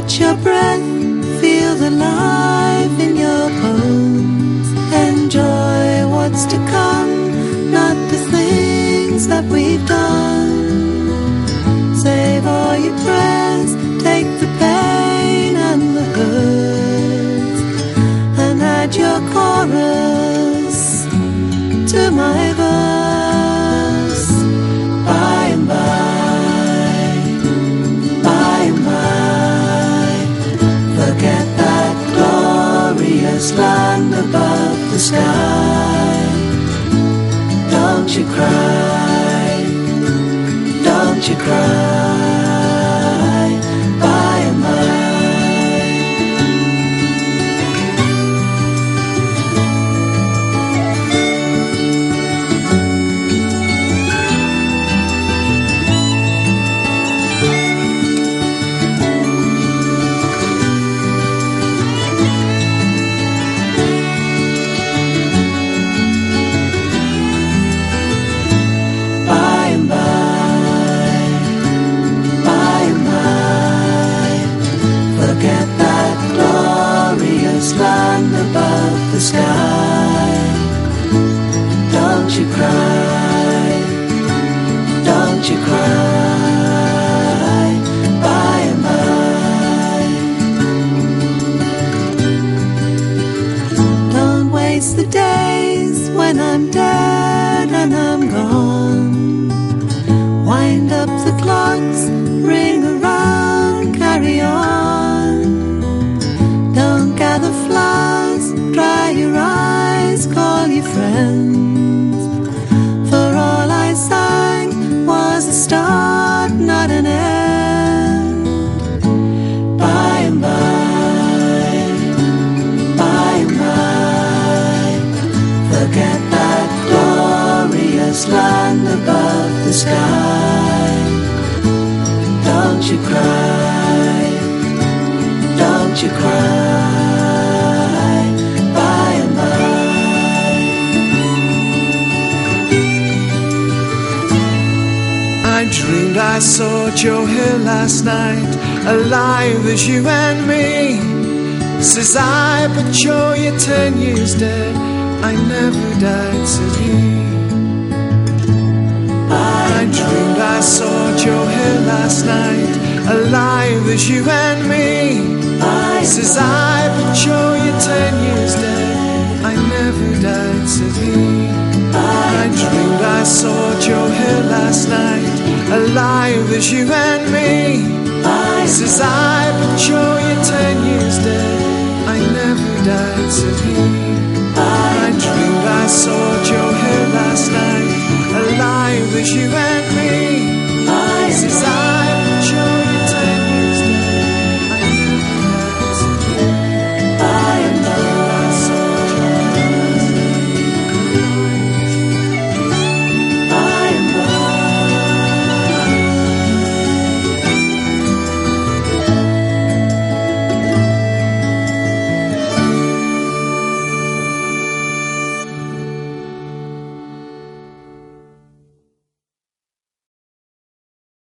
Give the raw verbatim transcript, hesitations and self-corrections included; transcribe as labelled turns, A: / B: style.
A: Catch your breath, feel the life in your bones. Enjoy what's to come, not the things that we've done. Save all your prayers, take the pain and the hurts, and add your chorus to my verse. By and by, by and by, forget that glorious land above the sky. Don't you cry, don't you cry, by and by. Land above the sky. Don't you cry, don't you cry, by and by. Don't waste the days when I'm dead and I'm gone. Wind up the clocks, ring around, carry on. Gather flowers, dry your eyes, call your friends. For all I sang was a start, not an end. By and by, by and by, forget that glorious land above the sky. Don't you cry, don't you cry.
B: I dreamed I saw Joe Hill last night, alive as you and me. Says I, but Joe, you're ten years dead. I never died, said he. I dreamed I saw Joe Hill last night, alive as you and me. Says I, but Joe, you're ten years dead. I never died, said he. I dreamed I saw Joe Hill last night, alive as you and me. Says I,